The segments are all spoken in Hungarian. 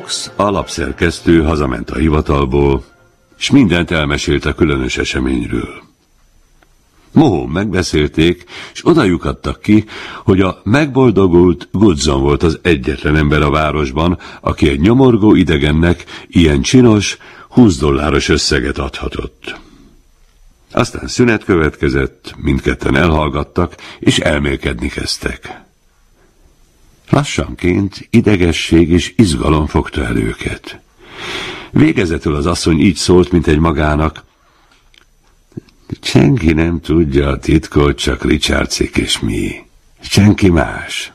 Cox, a lapszerkesztő hazament a hivatalból, és mindent elmesélt a különös eseményről. Mohón megbeszélték, és oda lyukadtak ki, hogy a megboldogult Woodson volt az egyetlen ember a városban, aki egy nyomorgó idegennek ilyen csinos, $20 összeget adhatott. Aztán szünet következett, mindketten elhallgattak, és elmélkedni kezdtek. Lassanként idegesség és izgalom fogta el őket. Végezetül az asszony így szólt, mint egy magának: senki nem tudja a titkot, csak Richardsék és mi. Senki más.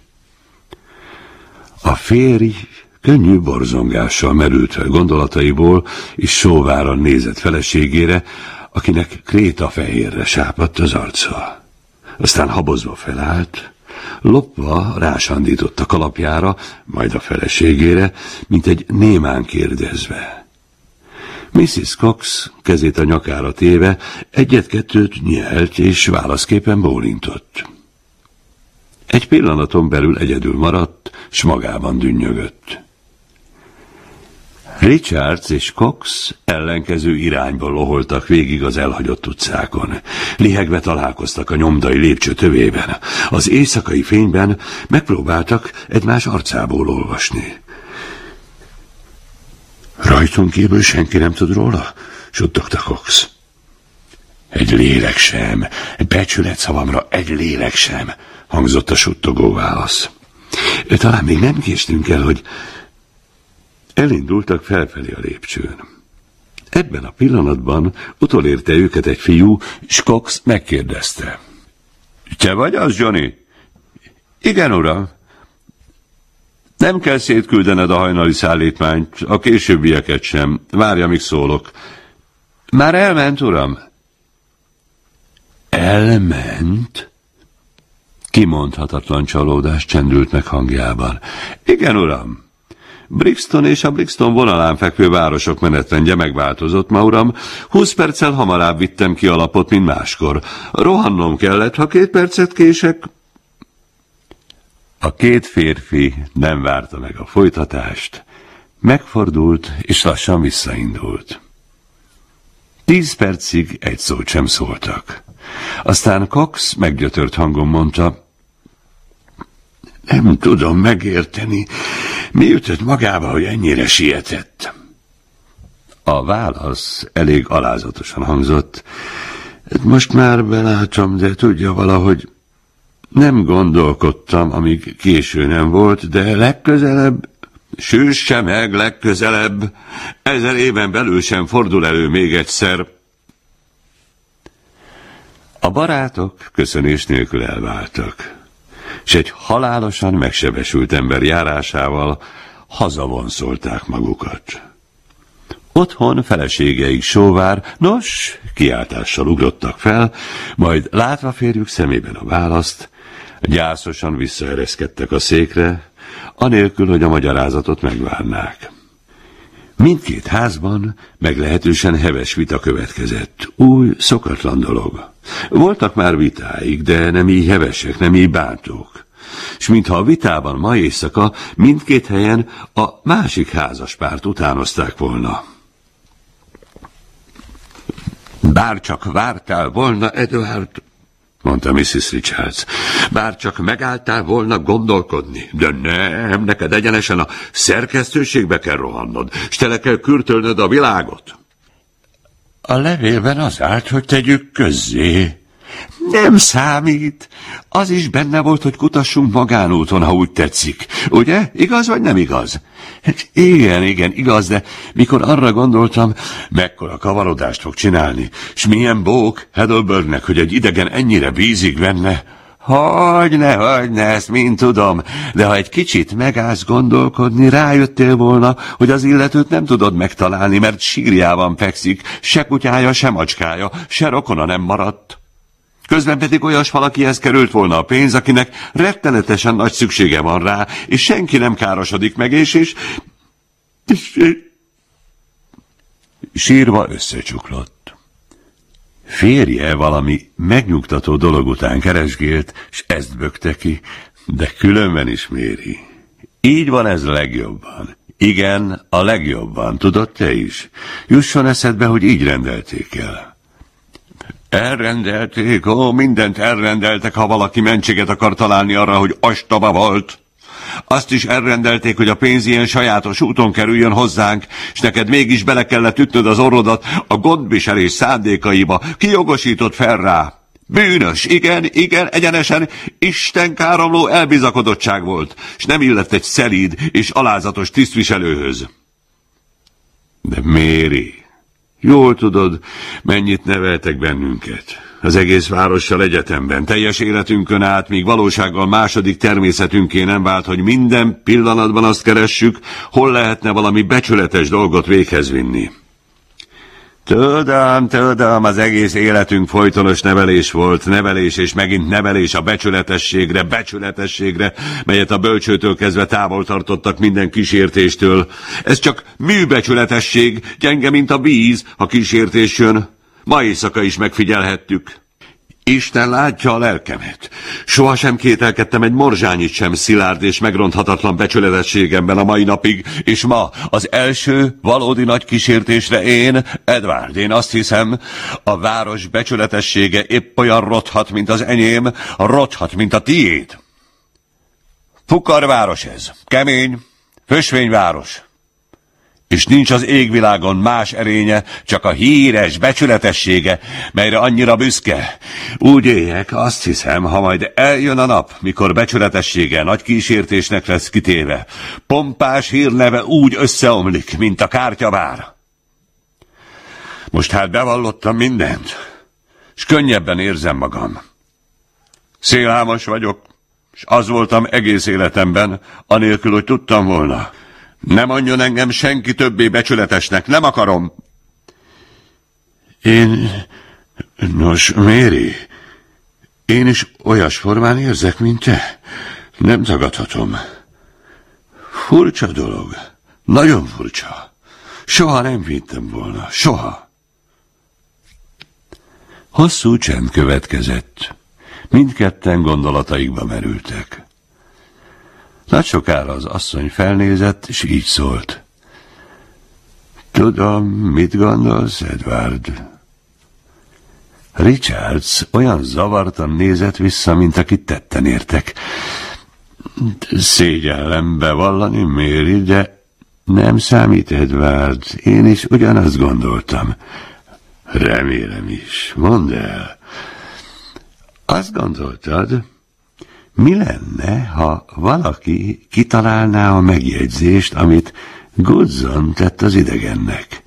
A férj könnyű borzongással merült fel gondolataiból, és sóváran nézett feleségére, akinek krétafehérre sápadt az arca. Aztán habozva felállt, lopva rásandított a kalapjára, majd a feleségére, mint egy némán kérdezve. Mrs. Cox kezét a nyakára téve egyet-kettőt nyelt, és válaszképpen bólintott. Egy pillanaton belül egyedül maradt, s magában dünnyögött. Richards és Cox ellenkező irányból loholtak végig az elhagyott utcákon. Lihegve találkoztak a nyomdai lépcső tövében. Az éjszakai fényben megpróbáltak egymás arcából olvasni. Rajtunk kívül senki nem tud róla? Suttogta Cox. Egy lélek sem, becsület szavamra egy lélek sem, hangzott a suttogó válasz. Talán még nem késtünk el, hogy... Elindultak felfelé a lépcsőn. Ebben a pillanatban utolérte őket egy fiú, és Cox megkérdezte. Te vagy az, Johnny? Igen, uram. Nem kell szétküldened a hajnali szállítmányt, a későbbieket sem. Várj, amíg szólok. Már elment, uram? Elment? Kimondhatatlan csalódás csendült meg hangjában. Igen, uram. Brixton és a Brixton vonalán fekvő városok menetrendje megváltozott ma, uram. 20 perccel hamarabb vittem ki a lapot, mint máskor. Rohannom kellett, ha 2 percet kések. A két férfi nem várta meg a folytatást. Megfordult, és lassan visszaindult. 10 percig egy szót sem szóltak. Aztán Cox meggyötört hangon mondta: nem tudom megérteni, mi ütött magába, hogy ennyire sietett. A válasz elég alázatosan hangzott. Most már belátom, de tudja, valahogy nem gondolkodtam, amíg késő nem volt, de legközelebb, süsse meg, legközelebb, 1000 éven belül sem fordul elő még egyszer. A barátok köszönés nélkül elváltak, és egy halálosan megsebesült ember járásával hazavonszolták magukat. Otthon feleségeik sóvár, nos, kiáltással ugrottak fel, majd látva férjük szemében a választ, gyászosan visszaereszkedtek a székre, anélkül, hogy a magyarázatot megvárnák. Mindkét házban meglehetősen heves vita következett, új, szokatlan dolog. Voltak már vitáik, de nem így hevesek, nem így bántók. És mintha a vitában ma éjszaka mindkét helyen a másik házaspárt utánozták volna. Bárcsak vártál volna, Edward, mondta Mrs. Richards. Bárcsak megálltál volna gondolkodni. De nem, neked egyenesen a szerkesztőségbe kell rohannod, s tele kell kürtölnöd a világot. A levélben az állt, hogy tegyük közzé. Nem számít. Az is benne volt, hogy kutassunk magánúton, ha úgy tetszik. Ugye? Igaz vagy nem igaz? Igen, igaz, de mikor arra gondoltam, mekkora kavarodást fog csinálni, s milyen bók Heidelbergnek, hogy egy idegen ennyire bízik benne. Hogyne, ezt mind tudom, de ha egy kicsit megállsz gondolkodni, rájöttél volna, hogy az illetőt nem tudod megtalálni, mert sírjában fekszik, se kutyája, se macskája, se rokona nem maradt. Közben pedig olyas valakihez került volna a pénz, akinek rettenetesen nagy szüksége van rá, és senki nem károsodik meg, és sírva összecsuklott. Férje valami megnyugtató dolog után keresgélt, s ezt bökte ki, de különben is méri. Így van ez legjobban. Igen, a legjobban, tudod te is. Jusson eszedbe, hogy így rendelték el. Elrendelték, mindent elrendeltek, ha valaki mentséget akar találni arra, hogy ostaba volt. Azt is elrendelték, hogy a pénz ilyen sajátos úton kerüljön hozzánk, és neked mégis bele kellett ütnöd az orrodat a gondviselés szándékaiba. Ki jogosított fel rá? Bűnös, igen, egyenesen istenkáromló elbizakodottság volt, és nem illett egy szelíd és alázatos tisztviselőhöz. De Mary, jól tudod, mennyit neveltek bennünket. Az egész várossal egyetemben, teljes életünkön át, míg valósággal második természetünké nem vált, hogy minden pillanatban azt keressük, hol lehetne valami becsületes dolgot véghez vinni. Tudom, az egész életünk folytonos nevelés volt, nevelés és megint nevelés a becsületességre, melyet a bölcsőtől kezdve távol tartottak minden kísértéstől. Ez csak műbecsületesség, gyenge, mint a víz, ha kísértés jön. Ma éjszaka is megfigyelhettük. Isten látja a lelkemet. Sohasem kételkedtem egy morzsányit sem szilárd és megronthatatlan becsületességemben a mai napig, és ma az első valódi nagy kísértésre Edward, én azt hiszem, a város becsületessége épp olyan rothat, mint az enyém, rothat, mint a tiéd. Fukarváros ez, kemény, fösvényváros. És nincs az égvilágon más erénye, csak a híres becsületessége, melyre annyira büszke. Úgy éljek, azt hiszem, ha majd eljön a nap, mikor becsületessége nagy kísértésnek lesz kitéve. Pompás hírneve úgy összeomlik, mint a kártyavár. Most hát bevallottam mindent, és könnyebben érzem magam. Szélhámos vagyok, és az voltam egész életemben, anélkül, hogy tudtam volna. Ne mondjon engem senki többé becsületesnek, nem akarom. Nos, Mary, én is olyas formán érzek, mint te. Nem tagadhatom. Furcsa dolog, nagyon furcsa. Soha nem vittem volna, soha. Hosszú csend következett. Mindketten gondolataikba merültek. Nagy sokára az asszony felnézett, és így szólt. Tudom, mit gondolsz, Edward? Richards olyan zavartan nézett vissza, mint akit tetten értek. Szégyellem bevallani, Mary, de nem számít, Edward. Én is ugyanazt gondoltam. Remélem is. Mondd el. Azt gondoltad, mi lenne, ha valaki kitalálná a megjegyzést, amit Goodson tett az idegennek?